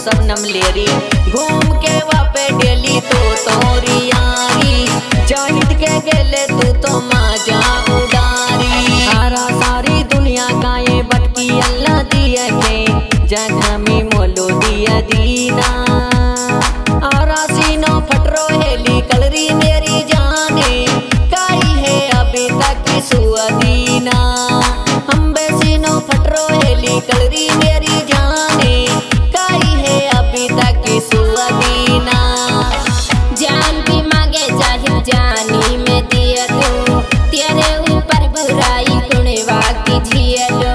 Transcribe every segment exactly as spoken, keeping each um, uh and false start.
शबनम लेरी घूम के वापे डेली तू तोरी यारी जाहिद के गेले तू तो माजा उडारी सारा सारी दुनिया का ये बटकी अल्लाह दिए के जगह में मोलो दिया दीना आरा सीनो फटरो हेली कलरी मेरी जाने काई है अभी तक सुअदीना हम बेसीनो फटरो हेली कलरी मेरी जाने काई है अभी तक सुअदीना जान भी मांगे जाहिद जानी में दिया तू तेरे ऊपर बुराई कुणवा की झियलो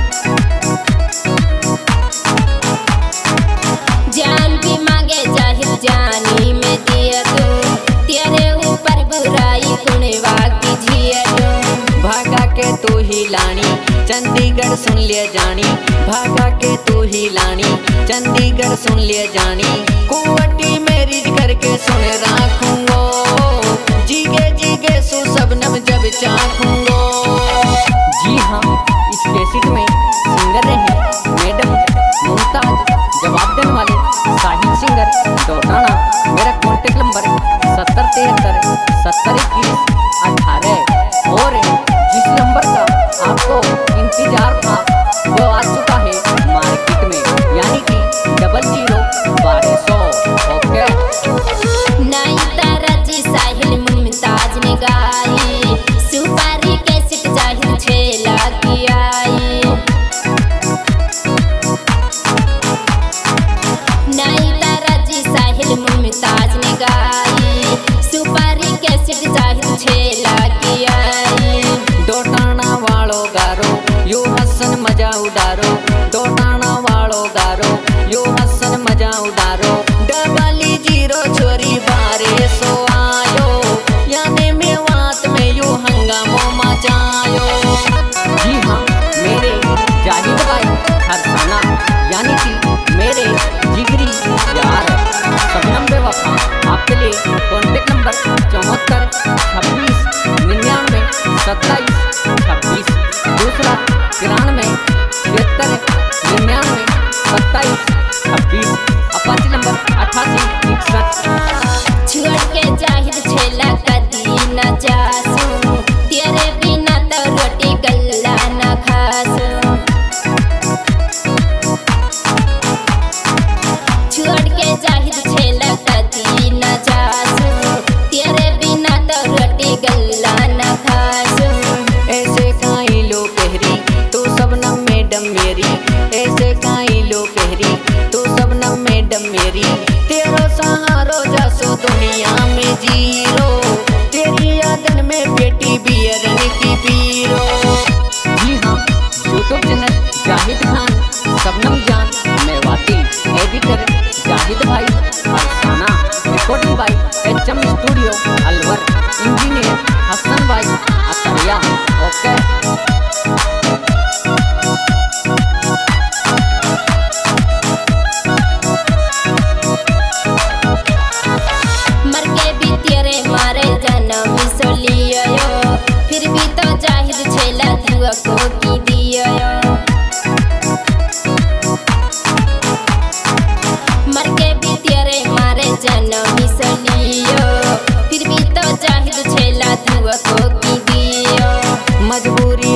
जान भी मांगे जाहिद जानी में दिया तू तेरे ऊपर बुराई कुणवा की झियलो भागा के तू ही लानी चंडीगढ़ सुन ले जानी भागा के तू ही लानी चंडीगढ़ सुन ले जानी कुवटी मेरी करके सुन राखूंगो जीगे जीगे सु शबनम जब चाखूंगो। जी हाँ, इस कैसेट में सिंगर रहे मैडम मुमताज, जवाब देने वाले साहिल सिंगर डोटाना। मेरा कॉन्टेक्ट नंबर सत्तर तिहत्तर सत्तर इक्कीस अठारह और जिस नंबर का आपको इंतजार था वो आ चुका है मार्केट में, यानी कि डबल जीरो बारह सौ। ओके, नई तरह जी साहिल मुमताज ने गाई सुपारी कैसेट जाहिद छेला की आई नई तरह जी साहिल मुमताज ने गाई सुपारी कैसेट जाहिद छेला की आई डोटाना वालों गारो यो हसन मजा उडारो डोटाना वालों गारो यो हसन मजा उडारो डबली जीरो छोरी बारे सो आयो यानी मेवात में यो हंगामो मचायो। जी हाँ, मेरे जाहिद भाई हरसाना यानी कि मेरे जिगरी यार शबनम बेवफा आपके लिए कॉन्टेक्ट नंबर चौहत्तर छब्बीस निन्यानवे सत्ताईस छब्बीस दूसरा तिरानवे तिहत्तर निन्यानवे सत्ताईस छब्बीस अपाची नंबर अट्ठासी इकसठ। छोड़ के जाहिद छेला कदी न जासू तेरे बिना तो रोटी गल्ला न खासू छोड़ के जाहिद छेला कदी न जासू तेरे बिना तो रोटी गल्ला न खासू ऐसे काई लो कहरी तो शबनम मैडम मेरी ऐसे काई लो कहरी तो शबनम मैडम मेरी तेरो सहारो जासो दुनिया में जीरो तेरी यादन में बेटी बियरन की पीरो। जी हाँ, YouTube channel Zahid Khan Shabnam Jaan Mewati, editor Zahid भाई Harsana, recording by H M studio Alwar, engineer Hasan भाई अतरिया। ओके, मर के भी तेरे मारे जन्म सोलियो फिर भी तो जाहिद छेला दुआ को की दियो मर के भी तेरे मारे जन्म सोलियो फिर भी तो जाहिद छेला दुआ को की दियो मजबूरी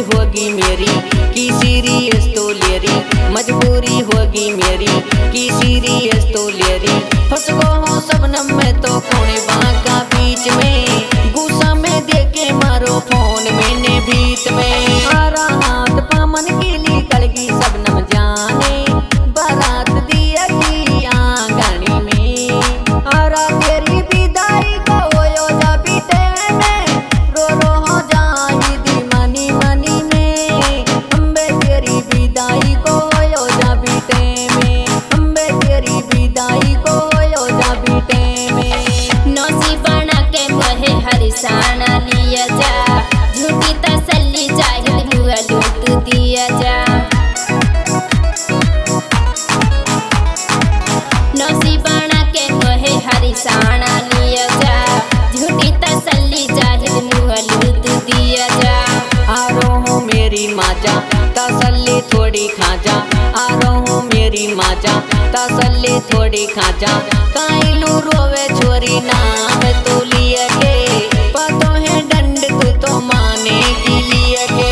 छोरी खाजा काइलू रोवे छोरी नाम तो लिए के पतो है दंड तू तो माने की लिए के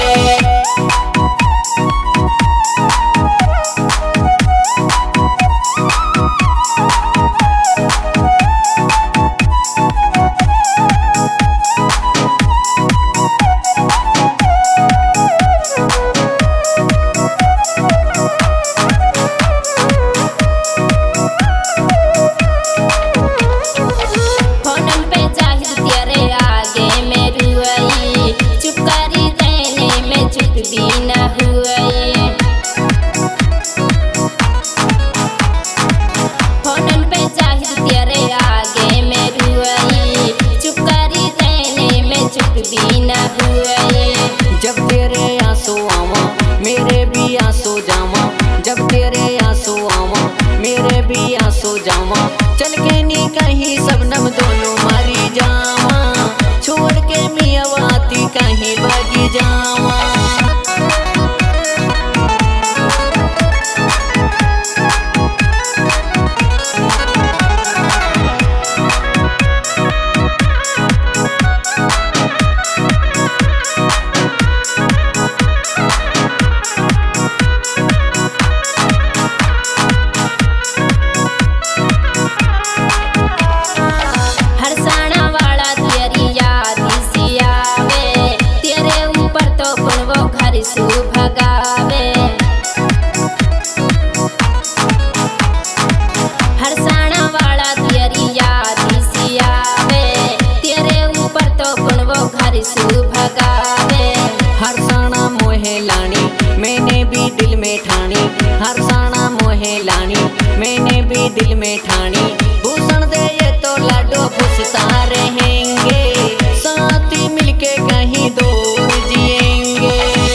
जब तेरे आंसू आवा मेरे भी आंसू जावा जब तेरे आंसू आवा मेरे भी आंसू जावा चल के नी कहीं सबनम दोनों मारी जावा छोड़ के मियावाती कहीं भागी जावा भगावे हरसाना वाला तेरी याद सियावे तेरे ऊपर तो गुण वो घर सु भगावे हरसाना मोहे लानी मैंने भी दिल में ठानी हरसाना मोहे लानी मैंने भी दिल में ठानी भूषण दे ये तो लाडो खुशता रहेंगे साथ ही मिलके कहीं दूर जिएंगे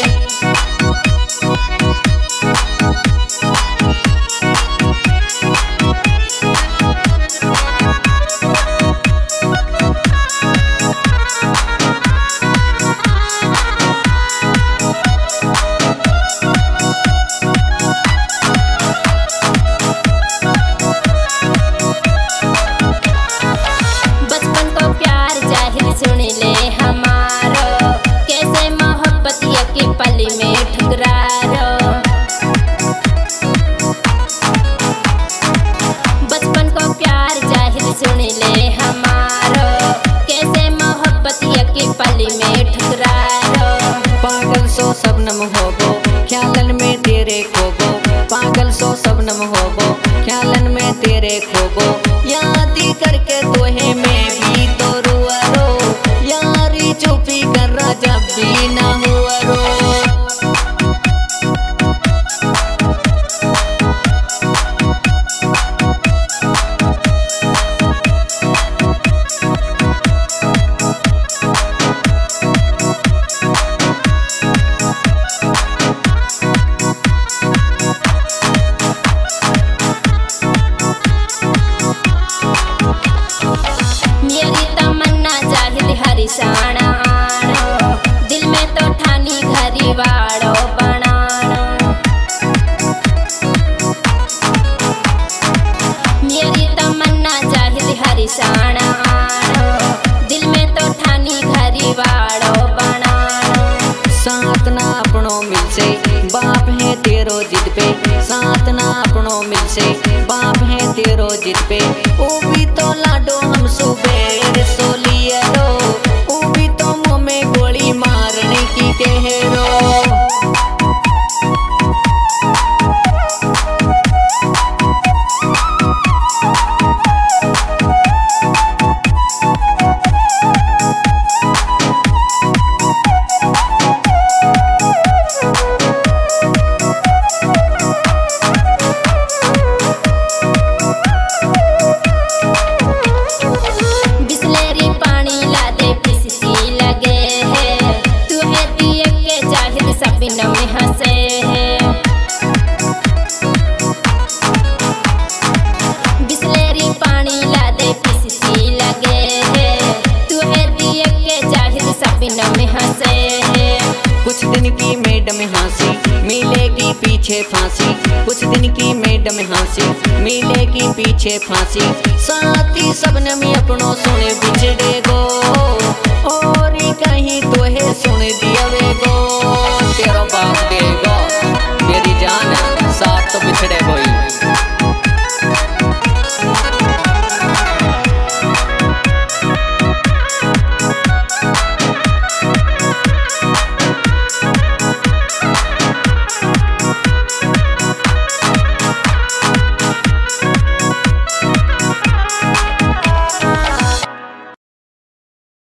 सुन ले हमारो कैसे मोहब्बत की पली में ठुकरारो बचपन को प्यार जाहिर सुन ले हमारो कैसे मोहब्बत की पली में ठुकरारो पागल सो सबनम होगो ख्यालन में तेरे खोगो पागल सो सबनम होगो ख्यालन में तेरे खोगो याद करके तोहे में भी तो रुआ रो यारी चुपी कर रहा जब भी ना हुआ रो हरिसाना आनो दिल में तो ठानी घरी वाड़ो बनानो मेरी तमन्ना जाहिर हरिसाना आनो दिल में तो ठानी घरी वाड़ो बनानो साथ ना अपनों मिल से बाप है तेरो जिद पे साथ ना अपनों मिल से बाप है तेरो जिद पे ओ भी तो लाडो हम सुबेर सोलिए रो में गोली मारने की कह रो बिस्लेरी पानी ला दे पिसती लगे है तू है दिए के जाहिर सपनों में हंसे है बिस्लेरी पानी ला दे पिसती लगे है तू है दिए के जाहिर सपनों में हंसे है कुछ दिन की मैडम हंसी मिलेगी पीछे फांसी कुछ दिन की मैडम हंसी मिलेगी पीछे पीछे फांसी साथी सबने में अपनों सुने बिछड़े गो।